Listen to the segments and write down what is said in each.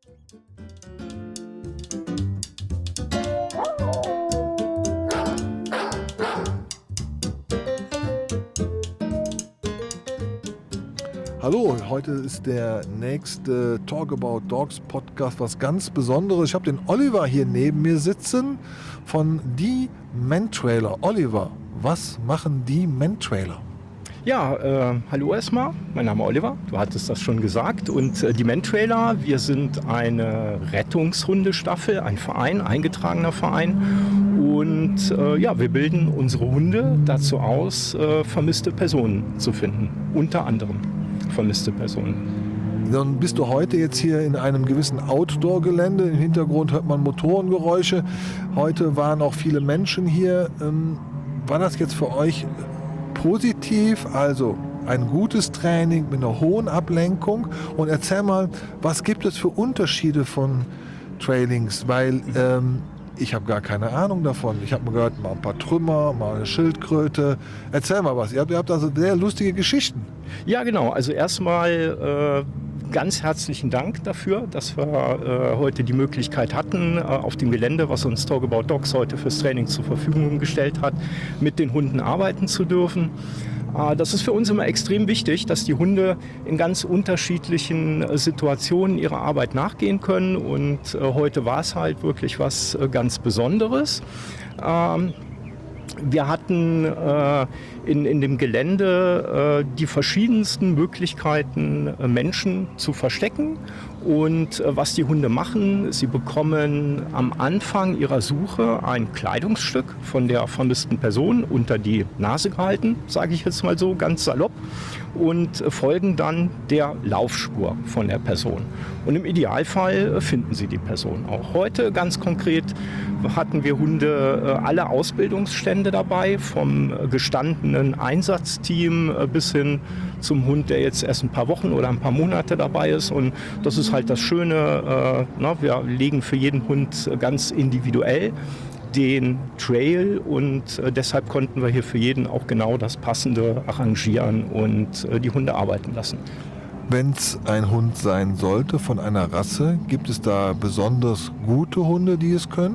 Hallo, heute ist der nächste Talk About Dogs Podcast was ganz Besonderes. Ich habe den Oliver hier neben mir sitzen von Die Mantrailer. Oliver, was machen die Mantrailer? Ja, hallo erstmal, mein Name ist Oliver, du hattest das schon gesagt. Und die Mantrailer, wir sind eine Rettungshundestaffel, ein Verein, eingetragener Verein. Und ja, wir bilden unsere Hunde dazu aus, vermisste Personen zu finden, unter anderem vermisste Personen. Dann bist du heute jetzt hier in einem gewissen Outdoor-Gelände. Im Hintergrund hört man Motorengeräusche. Heute waren auch viele Menschen hier. War das jetzt für euch positiv, also ein gutes Training mit einer hohen Ablenkung? Und erzähl mal, was gibt es für Unterschiede von Trailings? Weil ich habe gar keine Ahnung davon. Ich habe mal gehört, mal ein paar Trümmer, mal eine Schildkröte. Erzähl mal was. Ihr habt also sehr lustige Geschichten. Ja, genau. Also erstmal ganz herzlichen Dank dafür, dass wir heute die Möglichkeit hatten, auf dem Gelände, was uns Talk About Dogs heute fürs Training zur Verfügung gestellt hat, mit den Hunden arbeiten zu dürfen. Das ist für uns immer extrem wichtig, dass die Hunde in ganz unterschiedlichen Situationen ihrer Arbeit nachgehen können. Und heute war es halt wirklich was ganz Besonderes. Wir hatten in dem Gelände die verschiedensten Möglichkeiten, Menschen zu verstecken. Und was die Hunde machen, sie bekommen am Anfang ihrer Suche ein Kleidungsstück von der vermissten Person unter die Nase gehalten, sage ich jetzt mal so ganz salopp, und folgen dann der Laufspur von der Person. Und im Idealfall finden sie die Person auch. Heute ganz konkret hatten wir Hunde alle Ausbildungsstände dabei, vom gestandenen Einsatzteam bis hin zum Hund, der jetzt erst ein paar Wochen oder ein paar Monate dabei ist. Und das ist halt das Schöne, wir legen für jeden Hund ganz individuell den Trail und deshalb konnten wir hier für jeden auch genau das Passende arrangieren und die Hunde arbeiten lassen. Wenn es ein Hund sein sollte von einer Rasse, gibt es da besonders gute Hunde, die es können?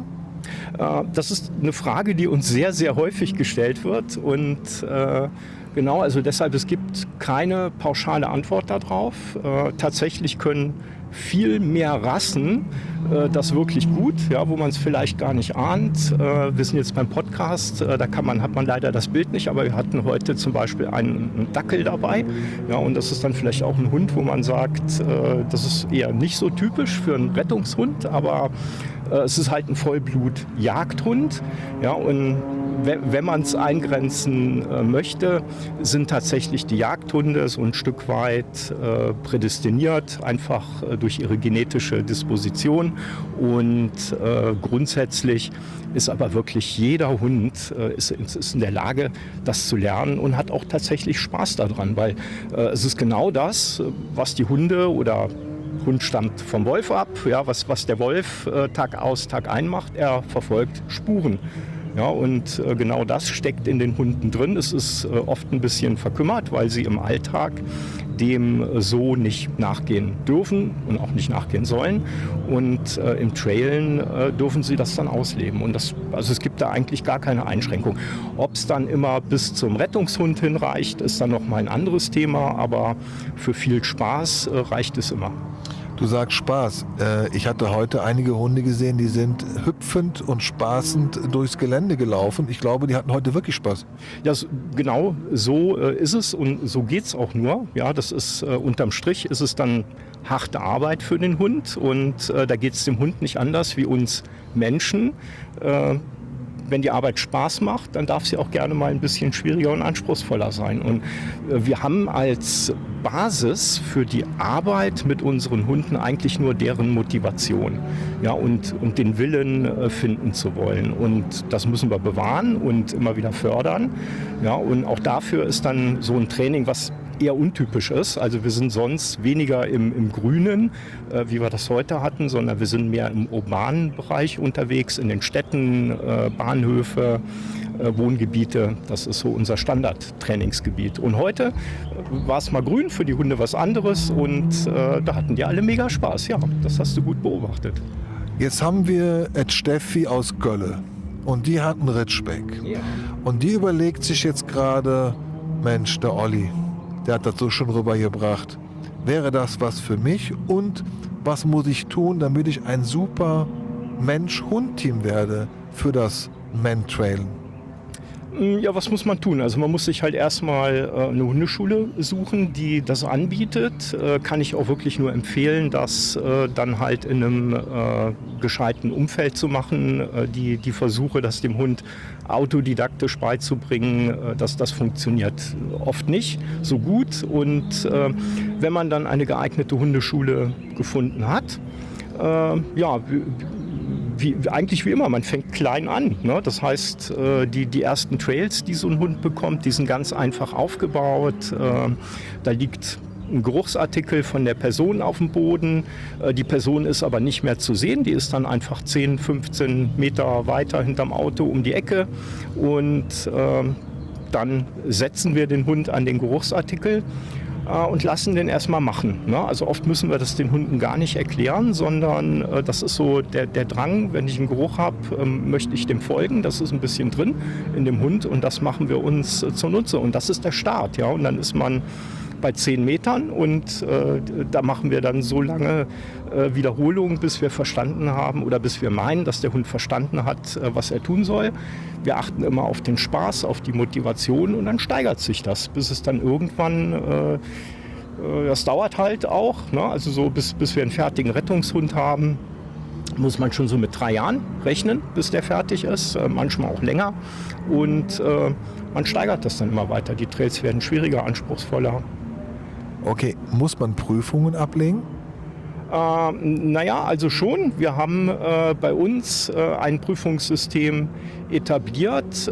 Das ist eine Frage, die uns sehr, sehr häufig gestellt wird und genau, also deshalb, es gibt keine pauschale Antwort darauf. Tatsächlich können viel mehr Rassen das wirklich gut, ja, wo man es vielleicht gar nicht ahnt. Wir sind jetzt beim Podcast, da hat man leider das Bild nicht, aber wir hatten heute zum Beispiel einen Dackel dabei. Ja, und das ist dann vielleicht auch ein Hund, wo man sagt, das ist eher nicht so typisch für einen Rettungshund, aber es ist halt ein Vollblut-Jagdhund. Ja, und wenn man es eingrenzen möchte, sind tatsächlich die Jagdhunde so ein Stück weit prädestiniert, einfach durch ihre genetische Disposition. Und grundsätzlich ist aber wirklich jeder Hund ist in der Lage, das zu lernen und hat auch tatsächlich Spaß daran, weil es ist genau das, was die Hunde oder Hund stammt vom Wolf ab, ja, was der Wolf Tag aus, Tag ein macht, er verfolgt Spuren. Ja, und genau das steckt in den Hunden drin. Es ist oft ein bisschen verkümmert, weil sie im Alltag dem so nicht nachgehen dürfen und auch nicht nachgehen sollen. Und im Trailen dürfen sie das dann ausleben. Und also es gibt da eigentlich gar keine Einschränkung. Ob es dann immer bis zum Rettungshund hinreicht, ist dann nochmal ein anderes Thema. Aber für viel Spaß reicht es immer. Du sagst Spaß. Ich hatte heute einige Hunde gesehen, die sind hüpfend und spaßend durchs Gelände gelaufen. Ich glaube, die hatten heute wirklich Spaß. Ja, genau so ist es und so geht es auch nur. Ja, das ist unterm Strich ist es dann harte Arbeit für den Hund und da geht es dem Hund nicht anders wie uns Menschen. Wenn die Arbeit Spaß macht, dann darf sie auch gerne mal ein bisschen schwieriger und anspruchsvoller sein. Und wir haben als Basis für die Arbeit mit unseren Hunden eigentlich nur deren Motivation, ja, und den Willen finden zu wollen. Und das müssen wir bewahren und immer wieder fördern. Ja, und auch dafür ist dann so ein Training, was eher untypisch ist. Also wir sind sonst weniger im Grünen, wie wir das heute hatten, sondern wir sind mehr im urbanen Bereich unterwegs, in den Städten, Bahnhöfe, Wohngebiete. Das ist so unser Standard-Trainingsgebiet. Und heute war es mal grün, für die Hunde was anderes und da hatten die alle mega Spaß. Ja, das hast du gut beobachtet. Jetzt haben wir Ed Steffi aus Gölle und die hat einen Ritschbeck. Ja. Und die überlegt sich jetzt gerade, Mensch, der Olli, der hat das so schon rübergebracht. Wäre das was für mich und was muss ich tun, damit ich ein super Mensch-Hund-Team werde für das Mentrailen? Ja, was muss man tun? Also man muss sich halt erstmal eine Hundeschule suchen, die das anbietet. Kann ich auch wirklich nur empfehlen, das dann halt in einem gescheiten Umfeld zu machen. Die Versuche, das dem Hund autodidaktisch beizubringen, das funktioniert oft nicht so gut. Und wenn man dann eine geeignete Hundeschule gefunden hat, eigentlich wie immer, man fängt klein an. Ne? Das heißt, die ersten Trails, die so ein Hund bekommt, die sind ganz einfach aufgebaut. Da liegt ein Geruchsartikel von der Person auf dem Boden. Die Person ist aber nicht mehr zu sehen. Die ist dann einfach 10, 15 Meter weiter hinterm Auto um die Ecke. Und dann setzen wir den Hund an den Geruchsartikel und lassen den erstmal machen. Ne? Also oft müssen wir das den Hunden gar nicht erklären, sondern das ist so der Drang, wenn ich einen Geruch habe, möchte ich dem folgen. Das ist ein bisschen drin in dem Hund und das machen wir uns zunutze. Und das ist der Start. Ja? Und dann ist man bei 10 Metern und da machen wir dann so lange Wiederholungen, bis wir verstanden haben oder bis wir meinen, dass der Hund verstanden hat, was er tun soll. Wir achten immer auf den Spaß, auf die Motivation und dann steigert sich das, bis es dann irgendwann, das dauert halt auch, ne? Also so bis wir einen fertigen Rettungshund haben, muss man schon so mit 3 Jahren rechnen, bis der fertig ist, manchmal auch länger und man steigert das dann immer weiter. Die Trails werden schwieriger, anspruchsvoller. Okay, muss man Prüfungen ablegen? Naja, also schon. Wir haben bei uns ein Prüfungssystem etabliert,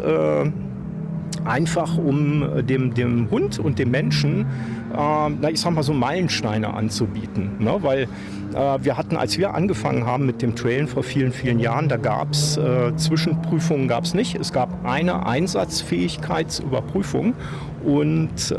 einfach um dem Hund und dem Menschen, ich sag mal so Meilensteine anzubieten. Ne? Weil wir hatten, als wir angefangen haben mit dem Trailen vor vielen, vielen Jahren, da gab es Zwischenprüfungen gab's nicht. Es gab eine Einsatzfähigkeitsüberprüfung und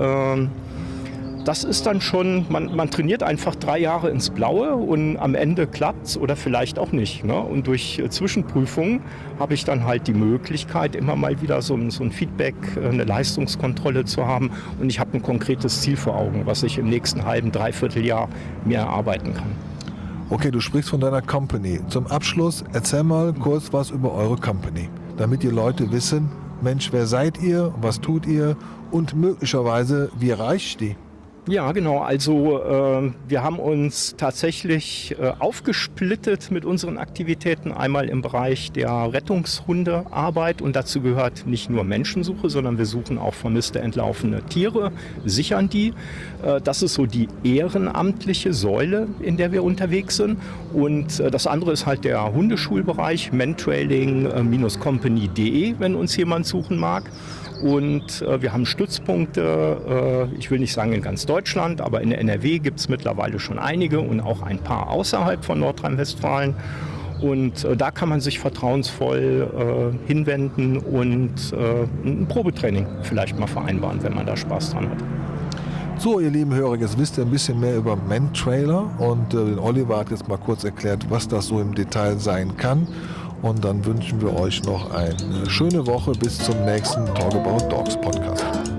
das ist dann schon, man trainiert einfach 3 Jahre ins Blaue und am Ende klappt's oder vielleicht auch nicht. Ne? Und durch Zwischenprüfungen habe ich dann halt die Möglichkeit, immer mal wieder so ein Feedback, eine Leistungskontrolle zu haben. Und ich habe ein konkretes Ziel vor Augen, was ich im nächsten halben, dreiviertel Jahr mir erarbeiten kann. Okay, du sprichst von deiner Company. Zum Abschluss erzähl mal kurz was über eure Company, damit die Leute wissen, Mensch, wer seid ihr, was tut ihr und möglicherweise, wie erreicht die? Ja, genau. Also wir haben uns tatsächlich aufgesplittet mit unseren Aktivitäten. Einmal im Bereich der Rettungshundearbeit und dazu gehört nicht nur Menschensuche, sondern wir suchen auch vermisste, entlaufene Tiere, sichern die. Das ist so die ehrenamtliche Säule, in der wir unterwegs sind. Und das andere ist halt der Hundeschulbereich, mentrailing-company.de, wenn uns jemand suchen mag. Und wir haben Stützpunkte, ich will nicht sagen in ganz Deutschland, aber in der NRW gibt es mittlerweile schon einige und auch ein paar außerhalb von Nordrhein-Westfalen. Und da kann man sich vertrauensvoll hinwenden und ein Probetraining vielleicht mal vereinbaren, wenn man da Spaß dran hat. So, ihr lieben Hörer, jetzt wisst ihr ein bisschen mehr über Mentrailer und Oliver hat jetzt mal kurz erklärt, was das so im Detail sein kann. Und dann wünschen wir euch noch eine schöne Woche bis zum nächsten Talk About Dogs Podcast.